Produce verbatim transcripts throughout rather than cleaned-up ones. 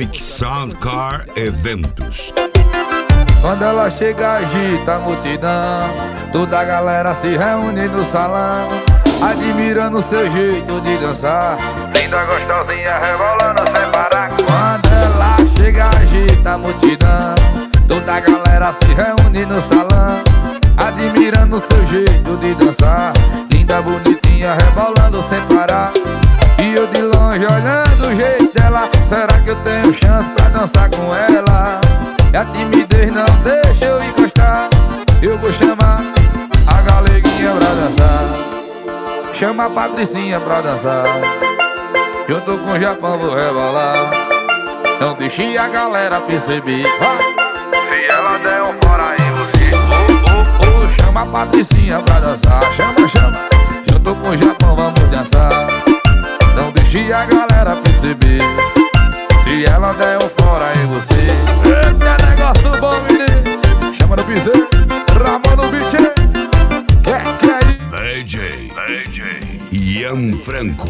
Dynamic Sound Car Eventos. Quando ela chega, agita a multidão, toda a galera se reúne no salão, admirando seu jeito de dançar. Linda, gostosinha, rebolando sem parar. Quando ela chega, agita a multidão, toda a galera se reúne no salão, admirando seu jeito de dançar. Linda, bonitinha, rebolando sem parar. E eu de longe olhando o jeito dela, será que eu tenho chance pra dançar com ela? E a timidez não deixa eu encostar, eu vou chamar a galeguinha pra dançar. Chama a Patricinha pra dançar, junto com o Japão vou rebolar. Não deixe a galera perceber, se ela der um fora aí você. Oh, oh, oh. Chama a Patricinha pra dançar, chama, chama, junto com o Japão vamos dançar. Não deixe a galera perceber, se ela der um fora em você. Eita, negócio bom, menino. Chama no piseiro, Ramon no beat. Que que é D J, D J Ian Franco.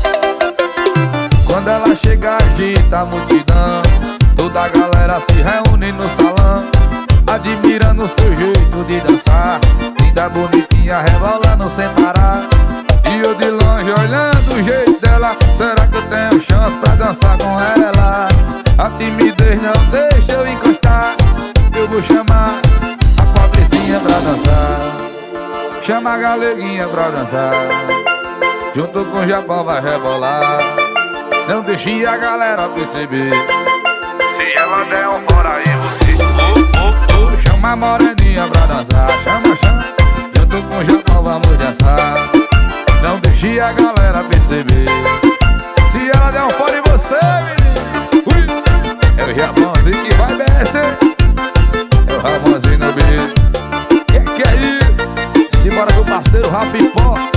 Quando ela chega, agita a multidão, toda a galera se reúne no salão, admirando seu jeito de dançar. Linda, bonitinha, rebolando sem parar. E eu de longe olhando o jeito dela, será que eu tenho chance pra dançar com ela? A timidez não deixa eu encostar, eu vou chamar a Patricinha pra dançar. Chama a galeguinha pra dançar, junto com o Japão vai rebolar. Não deixe a galera perceber, se ela der um fora aí você. Oh, oh, oh. Chama a moreninha pra dançar, chama, chama, junto com o Japão vamos dançar. Não deixe a galera perceber, se ela der um fora em você, menino. Ui. É o Ramonzinho que vai descer, é o Ramonzinho no beat. Que que é isso? Simbora com o parceiro Rafi Pó.